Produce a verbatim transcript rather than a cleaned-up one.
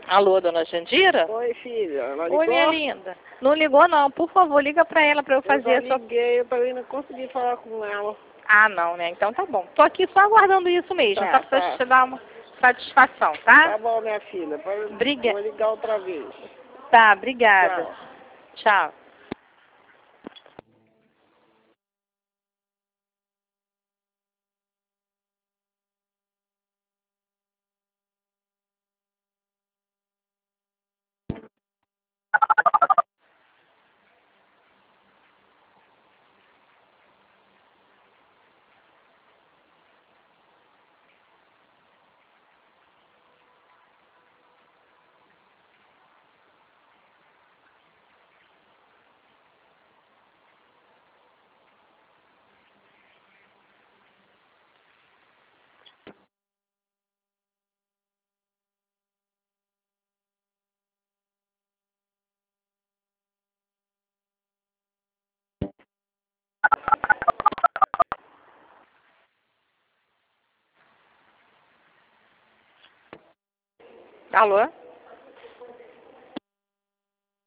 Alô, dona Jandira? Oi, filha. Ela ligou? Oi, minha linda. Não ligou, não. Por favor, liga pra ela pra eu fazer eu a sua... liguei, eu também não consegui falar com ela. Ah, não, né? Então tá bom. Tô aqui só aguardando isso mesmo, Tá, só pra tá. te dar uma satisfação, tá? Tá bom, minha filha. Pode- Briga- Vou ligar outra vez. Tá, obrigada. Tchau. Tchau. Alô?